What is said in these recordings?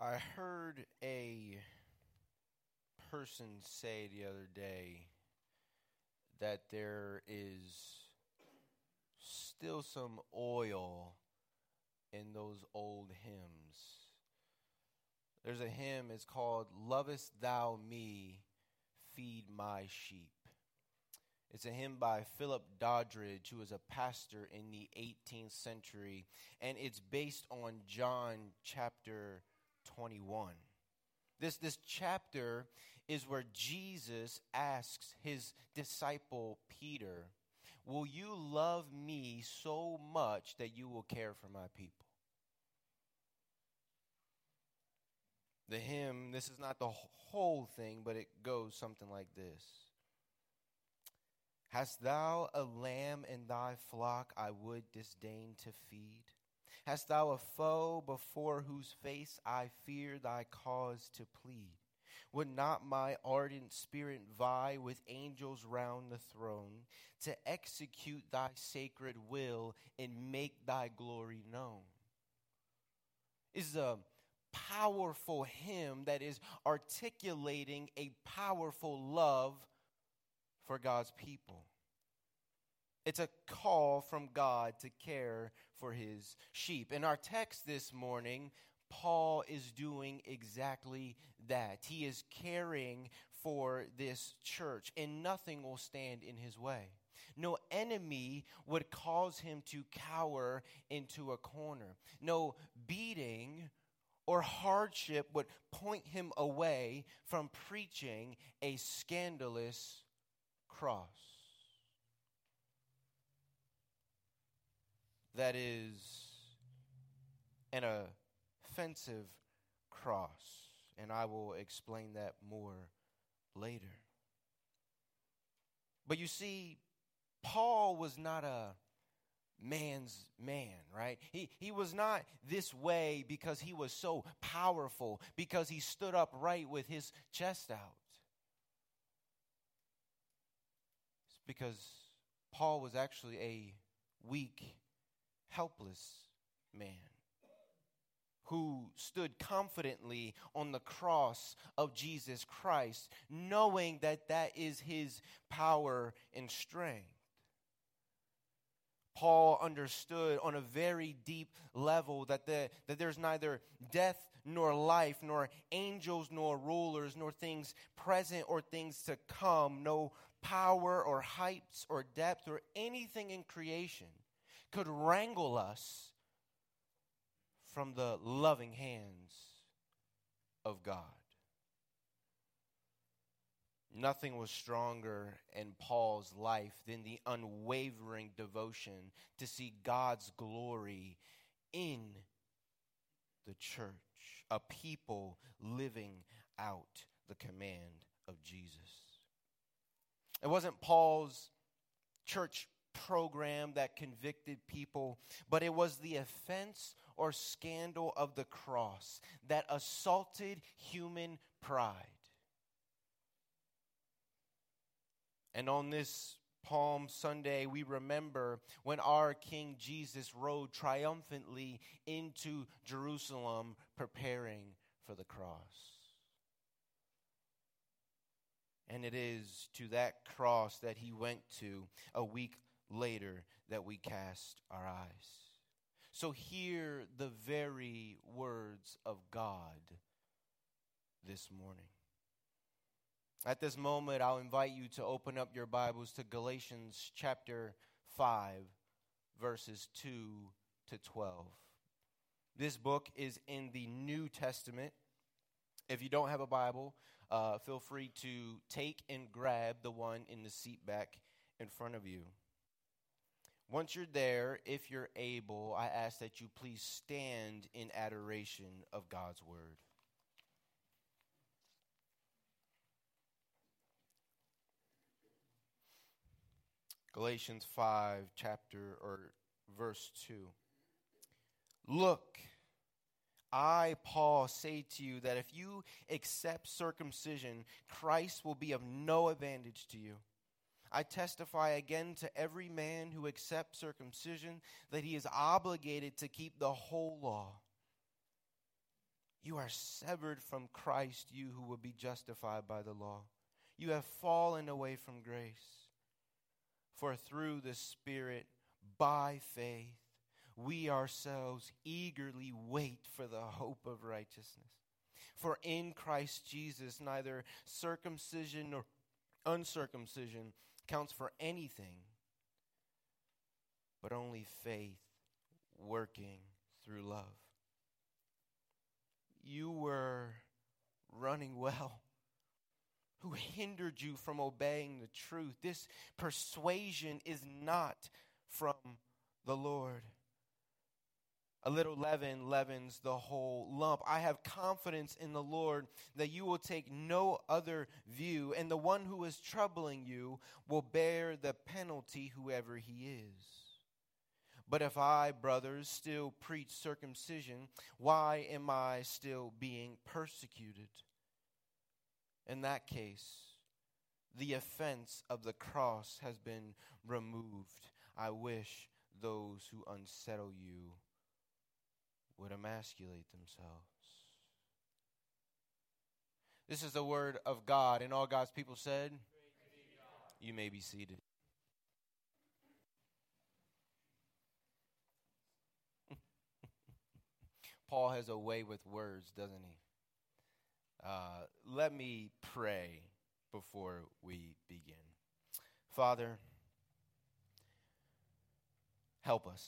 I heard a person say the other day that there is still some oil in those old hymns. There's a hymn, it's called "Lovest Thou Me, Feed My Sheep." It's a hymn by Philip Doddridge, who was a pastor in the 18th century, and it's based on John chapter 21. This chapter is where Jesus asks his disciple Peter, "Will you love me so much that you will care for my people?" The hymn, this is not the whole thing, but it goes something like this. Hast thou a lamb in thy flock I would disdain to feed? Hast thou a foe before whose face I fear thy cause to plead? Would not my ardent spirit vie with angels round the throne to execute thy sacred will and make thy glory known? Is a powerful hymn that is articulating a powerful love for God's people. It's a call from God to care for his sheep. In our text this morning, Paul is doing exactly that. He is caring for this church, and nothing will stand in his way. No enemy would cause him to cower into a corner. No beating or hardship would point him away from preaching a scandalous cross. That is an offensive cross, and I will explain that more later. But you see, Paul was not a man's man, right? He was not this way because he was so powerful, because he stood upright with his chest out. It's because Paul was actually a weak, helpless man who stood confidently on the cross of Jesus Christ, knowing that that is his power and strength. Paul understood on a very deep level that there's neither death nor life, nor angels nor rulers, nor things present or things to come, no power or heights or depth or anything in creation could wrangle us from the loving hands of God. Nothing was stronger in Paul's life than the unwavering devotion to see God's glory in the church, a people living out the command of Jesus. It wasn't Paul's church program that convicted people, but it was the offense or scandal of the cross that assaulted human pride. And on this Palm Sunday, we remember when our King Jesus rode triumphantly into Jerusalem, preparing for the cross. And it is to that cross that he went to a week later that we cast our eyes. So hear the very words of God this morning. At this moment, I'll invite you to open up your Bibles to Galatians chapter 5, verses 2 to 12. This book is in the New Testament. If you don't have a Bible, feel free to take and grab the one in the seat back in front of you. Once you're there, if you're able, I ask that you please stand in adoration of God's word. Galatians 5, verse 2. Look, I, Paul, say to you that if you accept circumcision, Christ will be of no advantage to you. I testify again to every man who accepts circumcision that he is obligated to keep the whole law. You are severed from Christ, you who will be justified by the law. You have fallen away from grace. For through the Spirit, by faith, we ourselves eagerly wait for the hope of righteousness. For in Christ Jesus, neither circumcision nor uncircumcision counts for anything, but only faith working through love. You were running well. Who hindered you from obeying the truth? This persuasion is not from the Lord. A little leaven leavens the whole lump. I have confidence in the Lord that you will take no other view, and the one who is troubling you will bear the penalty, whoever he is. But if I, brothers, still preach circumcision, why am I still being persecuted? In that case, the offense of the cross has been removed. I wish those who unsettle you would emasculate themselves. This is the word of God, and all God's people said, you may be seated. Paul has a way with words, doesn't he? Let me pray before we begin. Father, help us.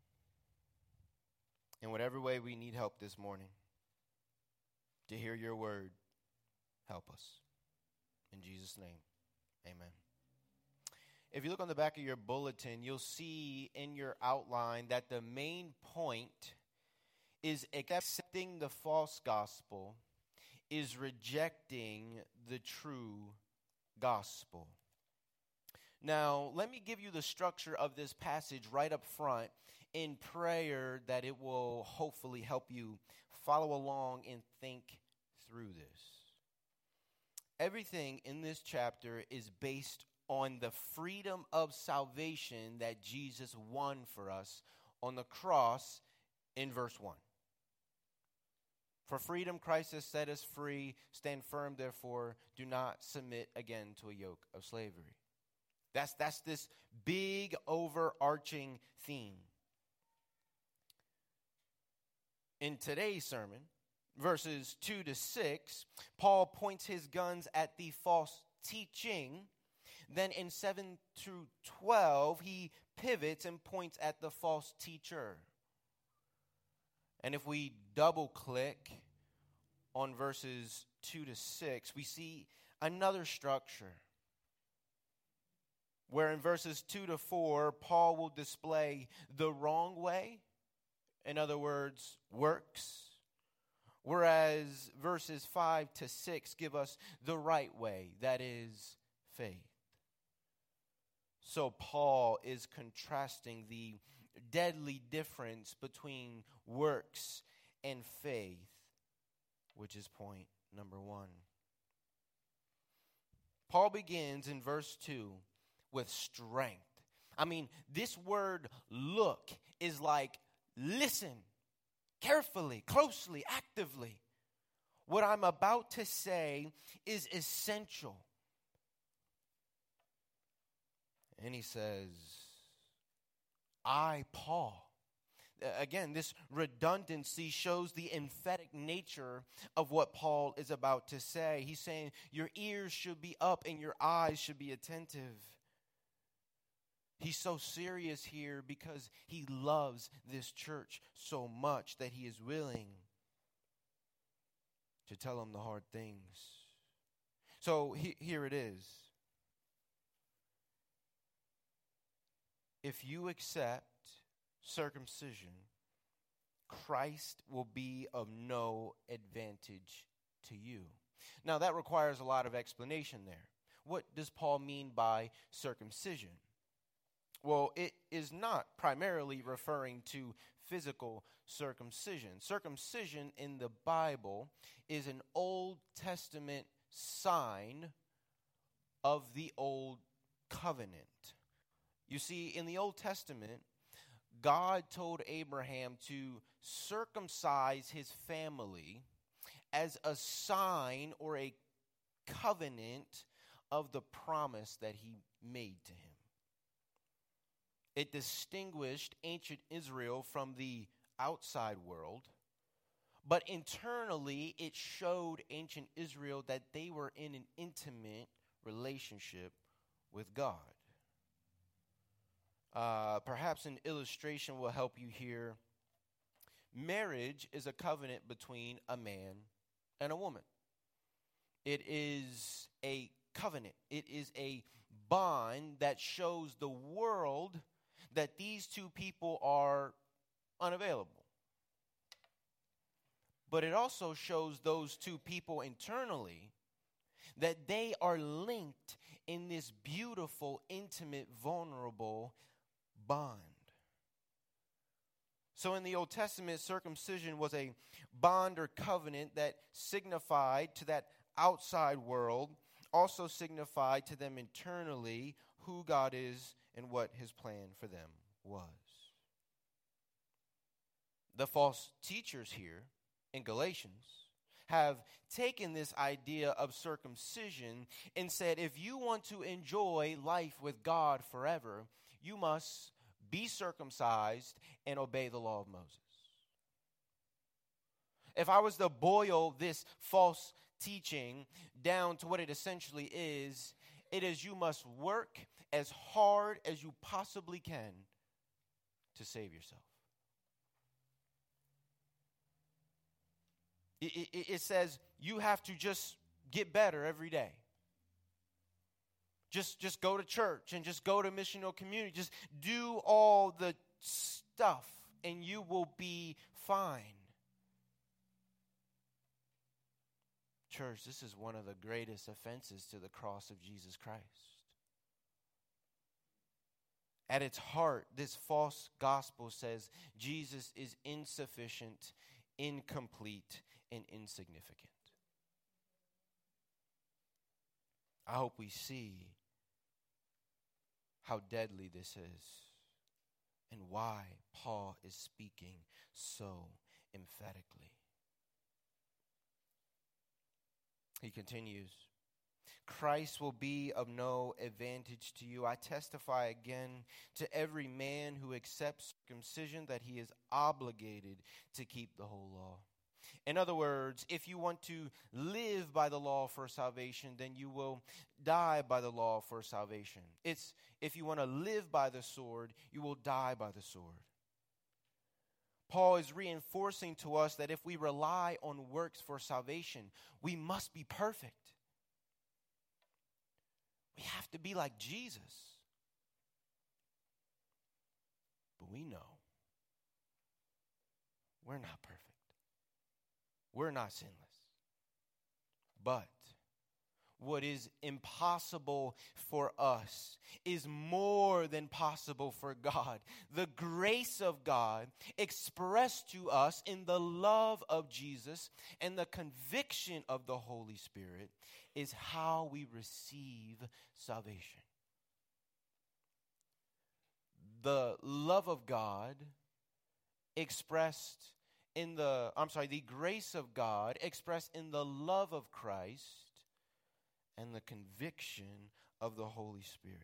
In whatever way we need help this morning to hear your word, help us. In Jesus' name, amen. If you look on the back of your bulletin, you'll see in your outline that the main point is accepting the false gospel is rejecting the true gospel. Now, let me give you the structure of this passage right up front in prayer that it will hopefully help you follow along and think through this. Everything in this chapter is based on the freedom of salvation that Jesus won for us on the cross in verse 1. For freedom Christ has set us free. Stand firm, therefore. Do not submit again to a yoke of slavery. That's this big overarching theme. In today's sermon, verses 2 to 6, Paul points his guns at the false teaching. Then in 7 through 12, he pivots and points at the false teacher. And if we double click on verses 2 to 6, we see another structure where in verses 2 to 4, Paul will display the wrong way, in other words, works, whereas verses 5 to 6 give us the right way, that is, faith. So Paul is contrasting the deadly difference between works and faith, which is point number 1. Paul begins in verse 2 with strength. I mean, this word look is like listen carefully, closely, actively. What I'm about to say is essential. And he says, I, Paul. Again, this redundancy shows the emphatic nature of what Paul is about to say. He's saying your ears should be up and your eyes should be attentive. He's so serious here because he loves this church so much that he is willing to tell them the hard things. So here it is. If you accept circumcision, Christ will be of no advantage to you. Now, that requires a lot of explanation there. What does Paul mean by circumcision? Well, it is not primarily referring to physical circumcision. Circumcision in the Bible is an Old Testament sign of the Old Covenant. You see, in the Old Testament, God told Abraham to circumcise his family as a sign or a covenant of the promise that he made to him. It distinguished ancient Israel from the outside world, but internally it showed ancient Israel that they were in an intimate relationship with God. Perhaps an illustration will help you here. Marriage is a covenant between a man and a woman. It is a covenant. It is a bond that shows the world that these two people are unavailable. But it also shows those two people internally that they are linked in this beautiful, intimate, vulnerable bond. So in the Old Testament, circumcision was a bond or covenant that signified to that outside world, also signified to them internally who God is and what his plan for them was. The false teachers here in Galatians have taken this idea of circumcision and said, if you want to enjoy life with God forever, you must be circumcised and obey the law of Moses. If I was to boil this false teaching down to what it essentially is, it is you must work as hard as you possibly can to save yourself. It says you have to just get better every day. Just go to church and just go to missional community. Just do all the stuff and you will be fine. Church, this is one of the greatest offenses to the cross of Jesus Christ. At its heart, this false gospel says Jesus is insufficient, incomplete, and insignificant. I hope we see how deadly this is and why Paul is speaking so emphatically. He continues, Christ will be of no advantage to you. I testify again to every man who accepts circumcision that he is obligated to keep the whole law. In other words, if you want to live by the law for salvation, then you will die by the law for salvation. It's if you want to live by the sword, you will die by the sword. Paul is reinforcing to us that if we rely on works for salvation, we must be perfect. We have to be like Jesus. But we know we're not perfect. We're not sinless. But what is impossible for us is more than possible for God. The grace of God expressed to us in the love of Jesus and the conviction of the Holy Spirit is how we receive salvation. The love of God expressed in the grace of God expressed in the love of Christ and the conviction of the Holy Spirit.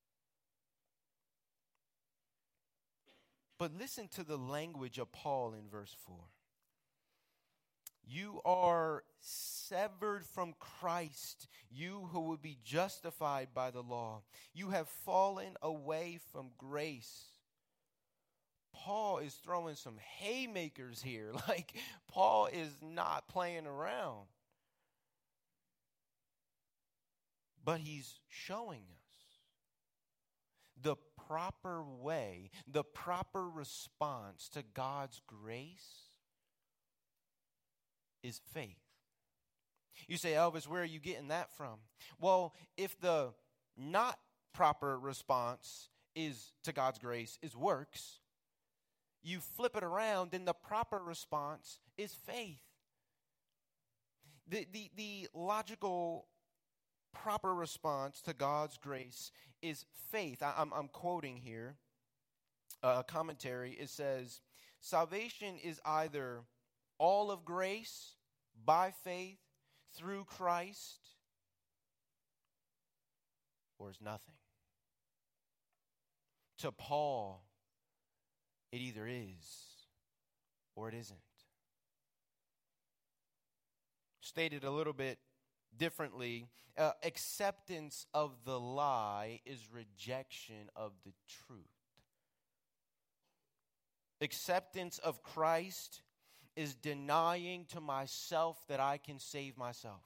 But listen to the language of Paul in verse 4. You are severed from Christ, you who would be justified by the law. You have fallen away from grace. Paul is throwing some haymakers here. Like, Paul is not playing around. But he's showing us the proper way, the proper response to God's grace is faith. You say, Elvis, where are you getting that from? Well, if the not proper response is to God's grace is works, you flip it around, then the proper response is faith. The logical proper response to God's grace is faith. I'm quoting here a commentary. It says, salvation is either all of grace by faith through Christ, or is nothing. To Paul, it either is or it isn't. Stated a little bit differently, acceptance of the lie is rejection of the truth. Acceptance of Christ is denying to myself that I can save myself.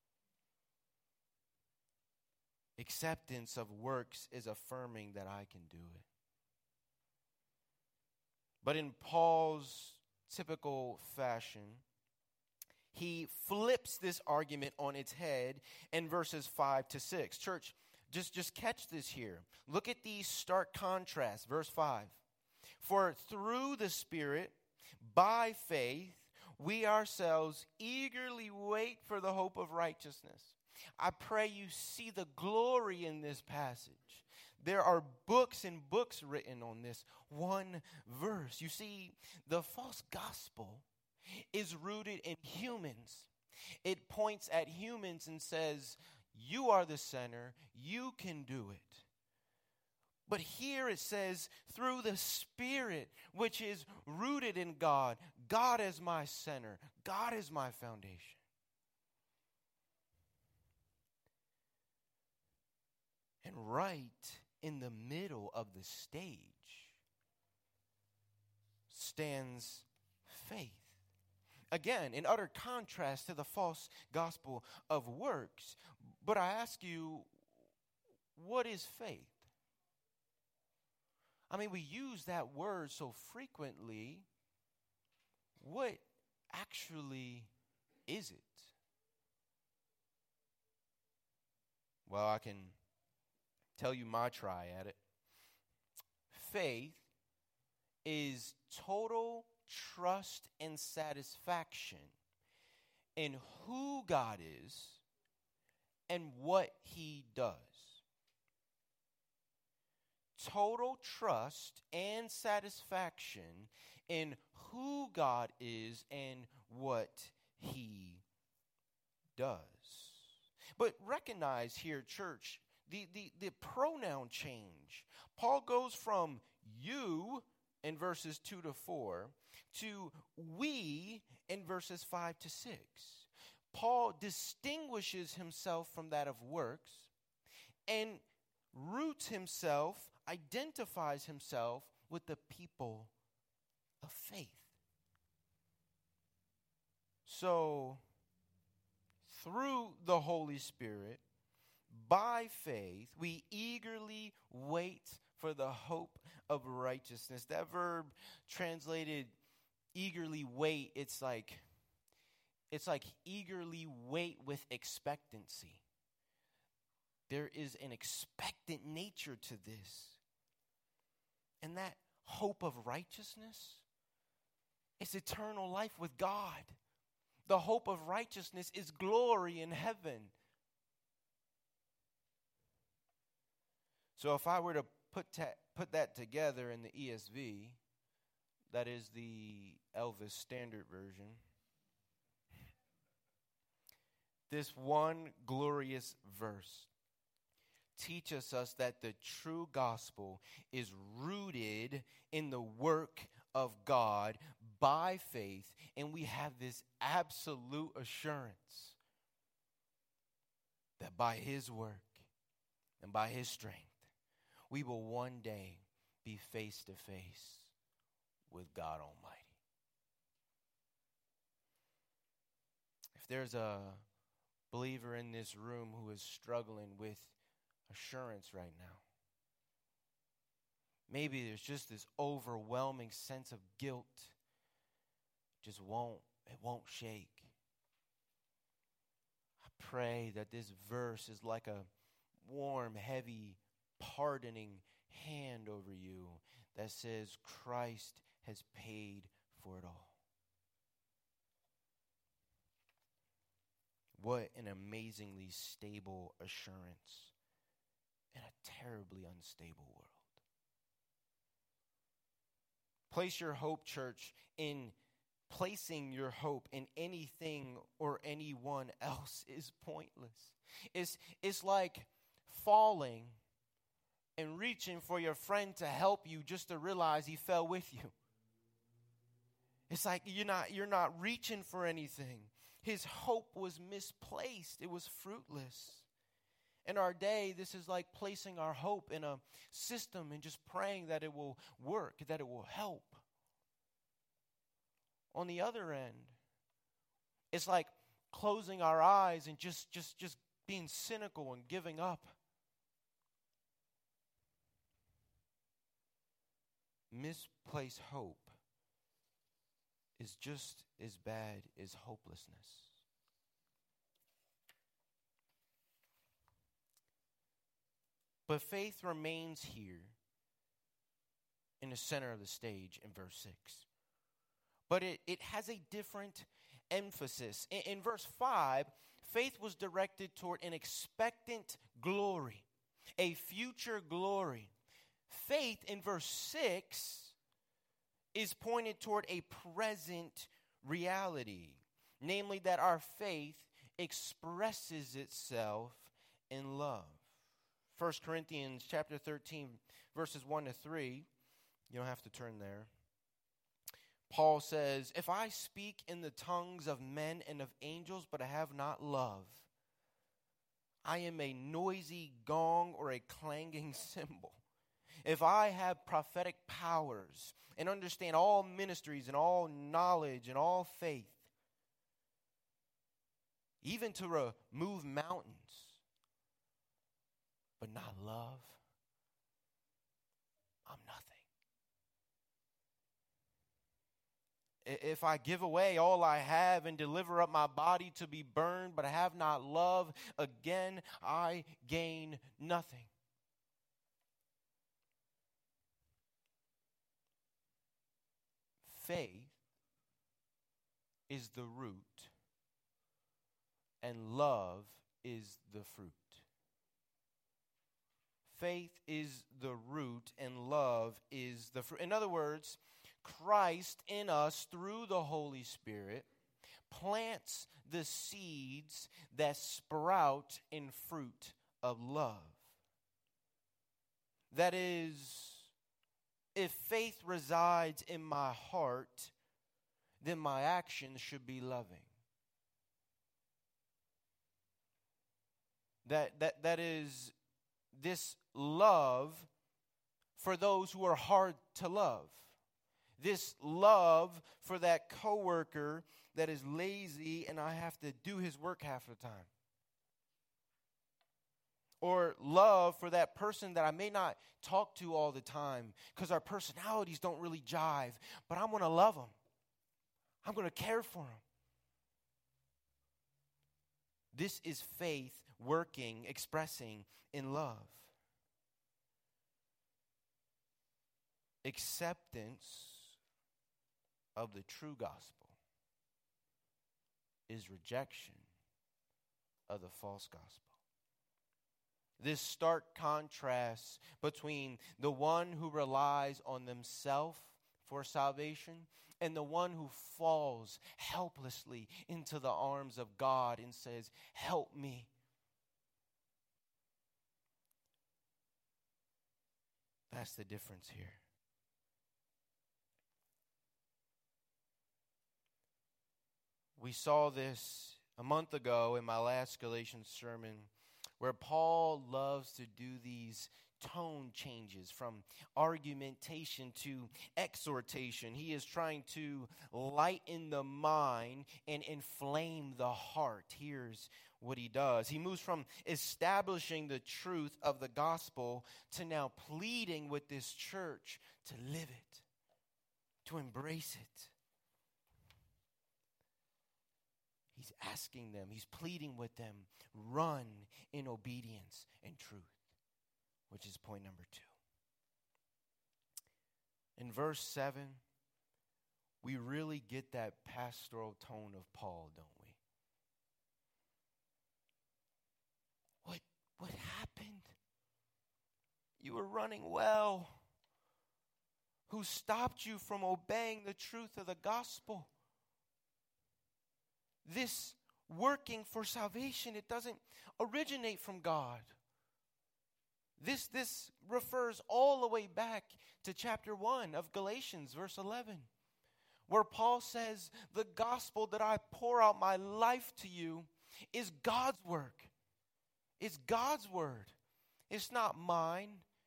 Acceptance of works is affirming that I can do it. But in Paul's typical fashion, he flips this argument on its head in verses 5 to 6. Church, just catch this here. Look at these stark contrasts. Verse 5. For through the Spirit, by faith, we ourselves eagerly wait for the hope of righteousness. I pray you see the glory in this passage. There are books and books written on this one verse. You see, the false gospel is rooted in humans. It points at humans and says, you are the sinner, you can do it. But here it says, through the Spirit, which is rooted in God. God is my center. God is my foundation. And right in the middle of the stage stands faith. Again, in utter contrast to the false gospel of works. But I ask you, what is faith? I mean, we use that word so frequently. What actually is it? Well, I can tell you my try at it. Faith is total trust and satisfaction in who God is and what He does. Total trust and satisfaction in who God is and what He does. But recognize here, church, the pronoun change. Paul goes from you in verses 2 to 4 to we in verses 5 to 6. Paul distinguishes himself from that of works and roots himself, identifies himself with the people of faith. So, through the Holy Spirit, by faith, we eagerly wait for the hope of righteousness. That verb translated eagerly wait, it's like eagerly wait with expectancy. There is an expectant nature to this. And that hope of righteousness is eternal life with God. The hope of righteousness is glory in heaven. So if I were to put that together in the ESV, that is the Elvis Standard Version, this one glorious verse teaches us that the true gospel is rooted in the work of God by faith, and we have this absolute assurance that by His work and by His strength, we will one day be face to face with God Almighty. If there's a believer in this room who is struggling with assurance right now, maybe there's just this overwhelming sense of guilt, it won't shake. I pray that this verse is like a warm, heavy, pardoning hand over you that says Christ has paid for it all. What an amazingly stable assurance in a terribly unstable world. Place your hope, church, in placing your hope in anything or anyone else is pointless. It's like falling and reaching for your friend to help you just to realize he fell with you. It's like you're not reaching for anything. His hope was misplaced. It was fruitless. In our day, this is like placing our hope in a system and just praying that it will work, that it will help. On the other end, it's like closing our eyes and just being cynical and giving up. Misplaced hope is just as bad as hopelessness. But faith remains here in the center of the stage in verse 6. But it has a different emphasis. In verse 5, faith was directed toward an expectant glory, a future glory. Faith in verse 6 is pointed toward a present reality, namely that our faith expresses itself in love. 1 Corinthians chapter 13, verses 1 to 3, you don't have to turn there. Paul says, if I speak in the tongues of men and of angels, but I have not love, I am a noisy gong or a clanging cymbal. If I have prophetic powers and understand all ministries and all knowledge and all faith, even to remove mountains, but not love, I'm nothing. If I give away all I have and deliver up my body to be burned, but I have not love, again I gain nothing. Faith is the root, and love is the fruit. Faith is the root, and love is the fruit. In other words, Christ in us through the Holy Spirit plants the seeds that sprout in fruit of love. That is, if faith resides in my heart, then my actions should be loving. That is this love for those who are hard to love. This love for that coworker that is lazy and I have to do his work half the time. Or love for that person that I may not talk to all the time because our personalities don't really jive, but I'm going to love them. I'm going to care for them. This is faith working, expressing in love. Acceptance of the true gospel is rejection of the false gospel. This stark contrast between the one who relies on themselves for salvation and the one who falls helplessly into the arms of God and says, help me. That's the difference here. We saw this a month ago in my last Galatians sermon, where Paul loves to do these tone changes from argumentation to exhortation. He is trying to lighten the mind and inflame the heart. Here's what he does. He moves from establishing the truth of the gospel to now pleading with this church to live it, to embrace it. He's asking them, he's pleading with them, run in obedience and truth, which is point number 2. In verse 7, we really get that pastoral tone of Paul, don't we? What happened? You were running well. Who stopped you from obeying the truth of the gospel? this working for salvation, it doesn't originate from God. This refers all the way back to chapter 1 of Galatians, verse 11, where Paul says, the gospel that I pour out my life to you is God's work. It's God's word. It's not mine.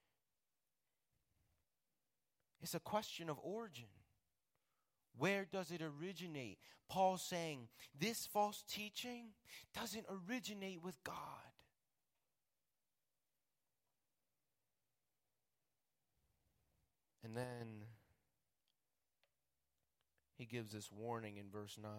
It's a question of origin. Where does it originate? Paul's saying this false teaching doesn't originate with God. And then he gives this warning in verse 9.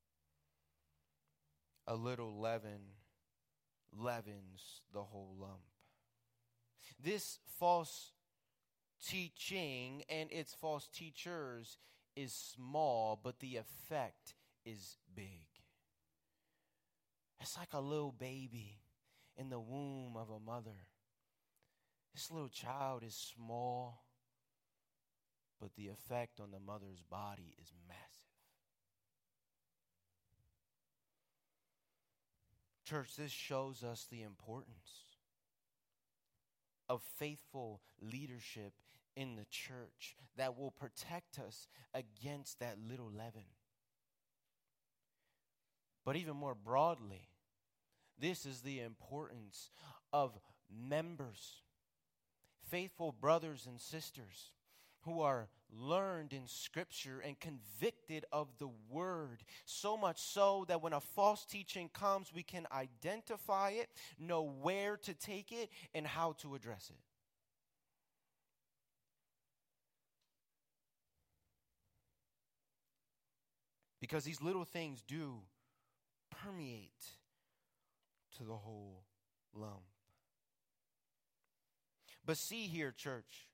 A little leaven leavens the whole lump. This false teaching and its false teachers is small, but the effect is big. It's like a little baby in the womb of a mother. This little child is small, but the effect on the mother's body is massive. Church, this shows us the importance of faithful leadership in the church that will protect us against that little leaven. But even more broadly, this is the importance of members, faithful brothers and sisters who are learned in Scripture and convicted of the Word, so much so that when a false teaching comes, we can identify it, know where to take it, and how to address it. Because these little things do permeate to the whole lump. But see here, church.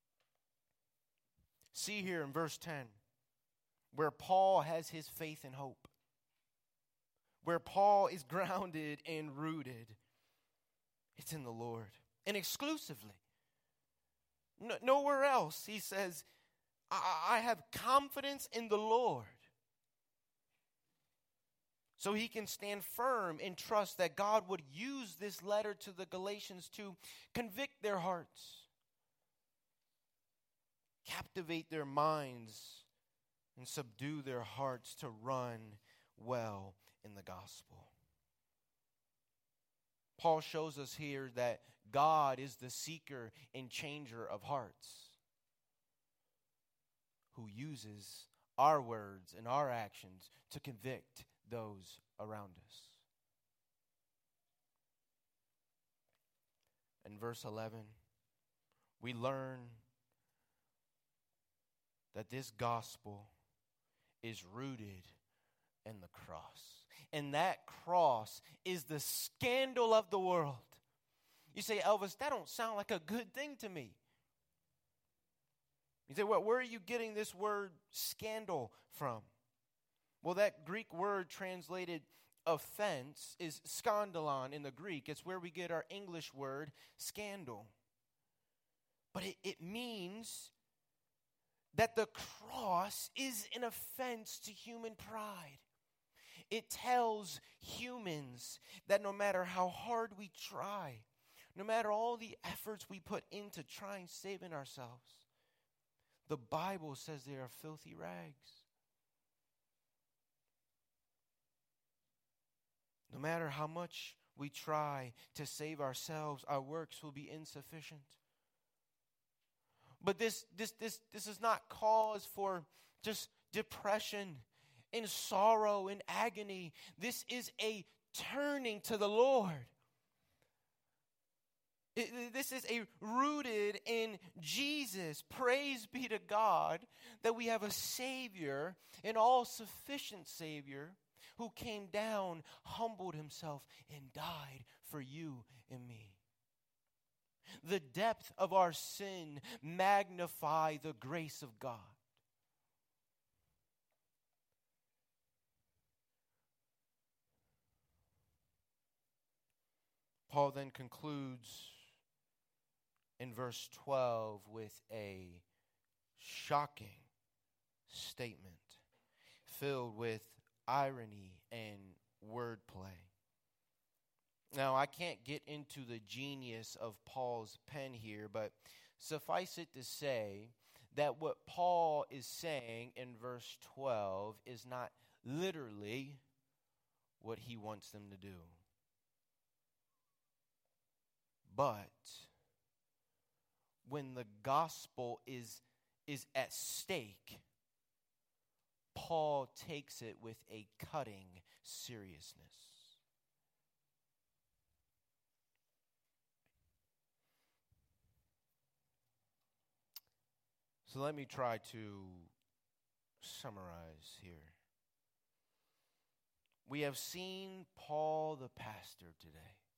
See here in verse 10, where Paul has his faith and hope. Where Paul is grounded and rooted. It's in the Lord. And exclusively. Nowhere else. He says, I have confidence in the Lord. So he can stand firm and trust that God would use this letter to the Galatians to convict their hearts, captivate their minds, and subdue their hearts to run well in the gospel. Paul shows us here that God is the seeker and changer of hearts, who uses our words and our actions to convict those around us. In verse 11, we learn that this gospel is rooted in the cross. And that cross is the scandal of the world. You say, Elvis, that don't sound like a good thing to me. You say, well, where are you getting this word scandal from? Well, that Greek word translated offense is skandalon in the Greek. It's where we get our English word scandal. But it means that the cross is an offense to human pride. It tells humans that no matter how hard we try, no matter all the efforts we put into trying saving ourselves, the Bible says they are filthy rags. No matter how much we try to save ourselves, our works will be insufficient. But this is not cause for just depression and sorrow and agony. This is a turning to the Lord. This is a rooted in Jesus. Praise be to God that we have a Savior, an all-sufficient Savior, who came down, humbled himself, and died for you and me. The depth of our sin magnify the grace of God. Paul then concludes in verse 12 with a shocking statement filled with irony and wordplay. Now, I can't get into the genius of Paul's pen here, but suffice it to say that what Paul is saying in verse 12 is not literally what he wants them to do. But when the gospel is at stake, Paul takes it with a cutting seriousness. So let me try to summarize here. We have seen Paul the pastor today.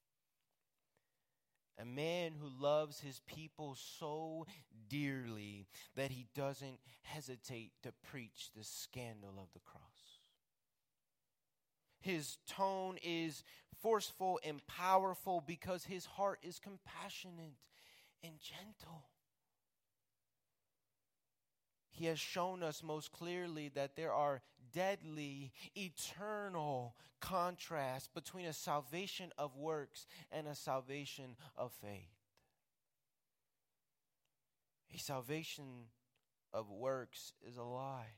A man who loves his people so dearly that he doesn't hesitate to preach the scandal of the cross. His tone is forceful and powerful because his heart is compassionate and gentle. He has shown us most clearly that there are deadly, eternal contrasts between a salvation of works and a salvation of faith. A salvation of works is a lie.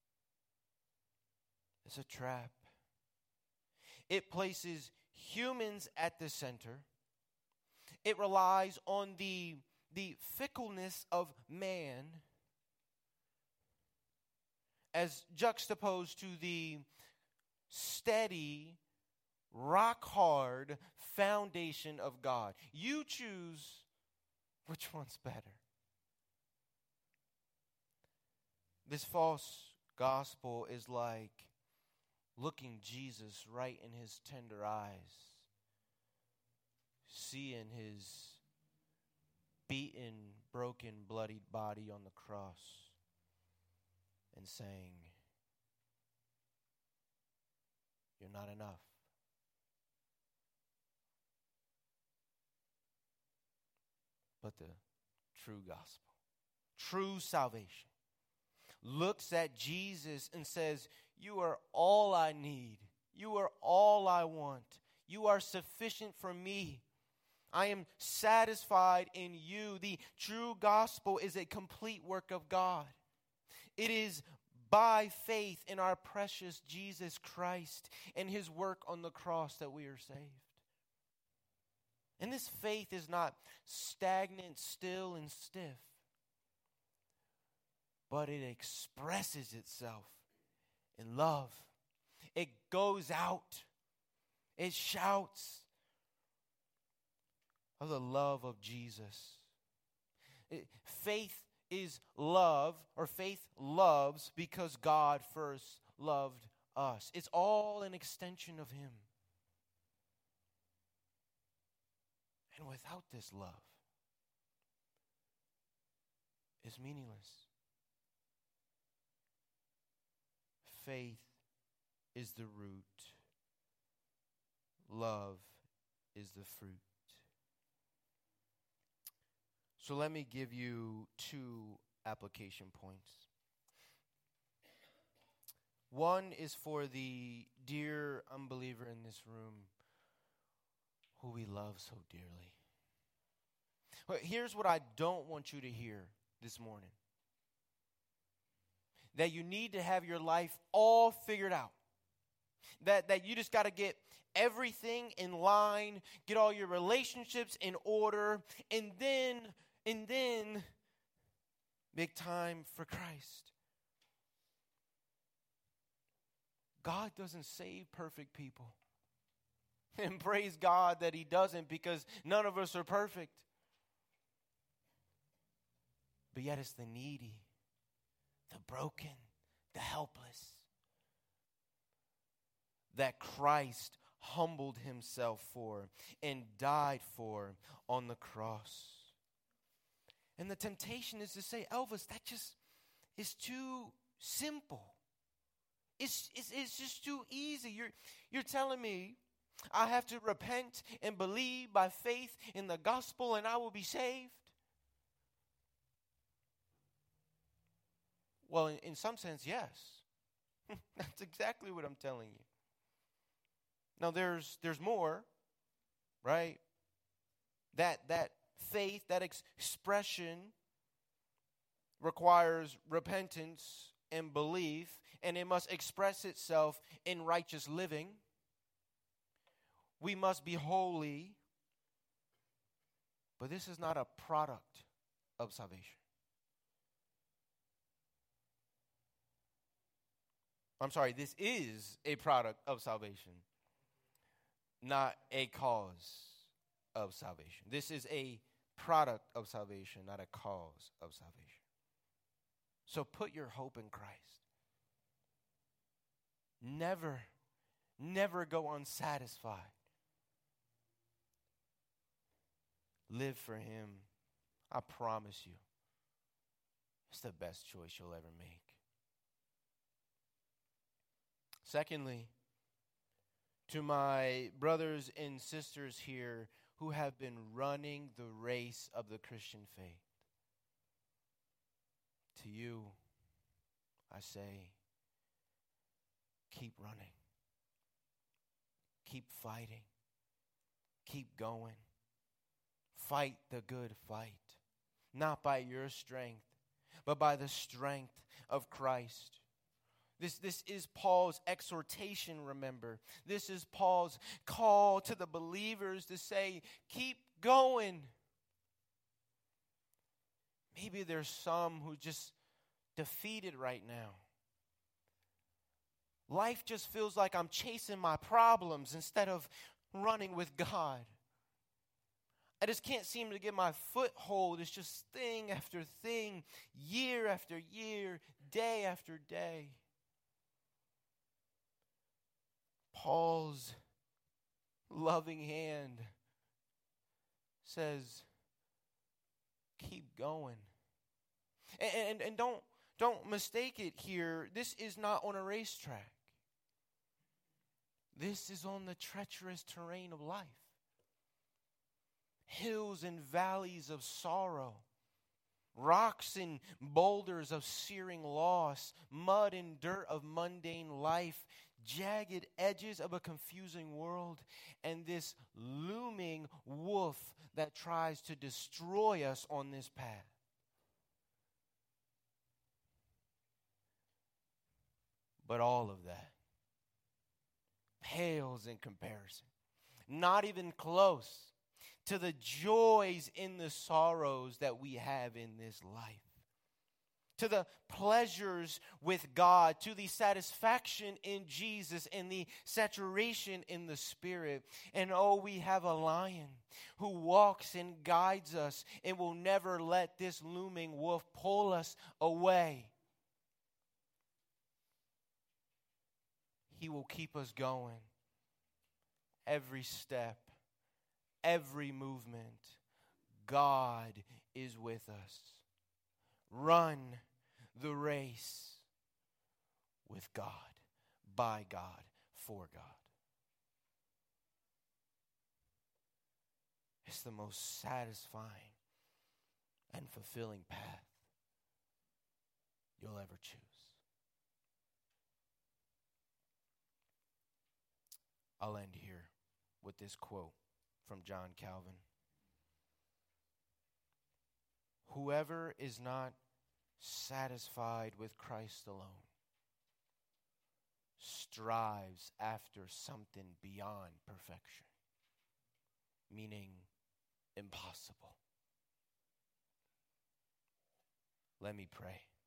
It's a trap. It places humans at the center. It relies on the fickleness of man as juxtaposed to the steady, rock-hard foundation of God. You choose which one's better. This false gospel is like looking Jesus right in his tender eyes, seeing his beaten, broken, bloodied body on the cross, and saying, "You're not enough." But the true gospel, true salvation, looks at Jesus and says, "You are all I need. You are all I want. You are sufficient for me. I am satisfied in you." The true gospel is a complete work of God. It is by faith in our precious Jesus Christ and his work on the cross that we are saved. And this faith is not stagnant, still, and stiff, but it expresses itself in love. It goes out. It shouts of the love of Jesus. Faith is love, or faith loves because God first loved us. It's all an extension of him. And without this love, it's meaningless. Faith is the root. Love is the fruit. So let me give you 2 application points. One is for the dear unbeliever in this room who we love so dearly. But here's what I don't want you to hear this morning. That you need to have your life all figured out. That you just got to get everything in line, get all your relationships in order, and then make time for Christ. God doesn't save perfect people. And praise God that he doesn't, because none of us are perfect. But yet it's the needy, the broken, the helpless that Christ humbled himself for and died for on the cross. And the temptation is to say, "Elvis, that just is too simple. It's just too easy. You're telling me I have to repent and believe by faith in the gospel and I will be saved?" Well, in some sense, yes. That's exactly what I'm telling you. Now there's more, right? That faith, that expression requires repentance and belief, and it must express itself in righteous living. We must be holy, but this is not a product of salvation. I'm sorry, this is a product of salvation, not a cause of salvation. This is a product of salvation, not a cause of salvation. So put your hope in Christ. Never go unsatisfied. Live for Him. I promise you, it's the best choice you'll ever make. Secondly, to my brothers and sisters here who have been running the race of the Christian faith, to you, I say, keep running. Keep fighting. Keep going. Fight the good fight, not by your strength, but by the strength of Christ. This is Paul's exhortation, remember. This is Paul's call to the believers to say, keep going. Maybe there's some who just defeated right now. Life just feels like I'm chasing my problems instead of running with God. I just can't seem to get my foothold. It's just thing after thing, year after year, day after day. Paul's loving hand says, keep going. And don't mistake it here. This is not on a racetrack. This is on the treacherous terrain of life. Hills and valleys of sorrow. Rocks and boulders of searing loss. Mud and dirt of mundane life. Jagged edges of a confusing world. And this looming wolf that tries to destroy us on this path. But all of that pales in comparison. Not even close to the joys in the sorrows that we have in this life. To the pleasures with God, to the satisfaction in Jesus, and the saturation in the Spirit. And oh, we have a Lion who walks and guides us and will never let this looming wolf pull us away. He will keep us going. Every step, every movement, God is with us. Run the race with God, by God, for God. It's the most satisfying and fulfilling path you'll ever choose. I'll end here with this quote from John Calvin. Whoever is not satisfied with Christ alone strives after something beyond perfection, meaning impossible. Let me pray.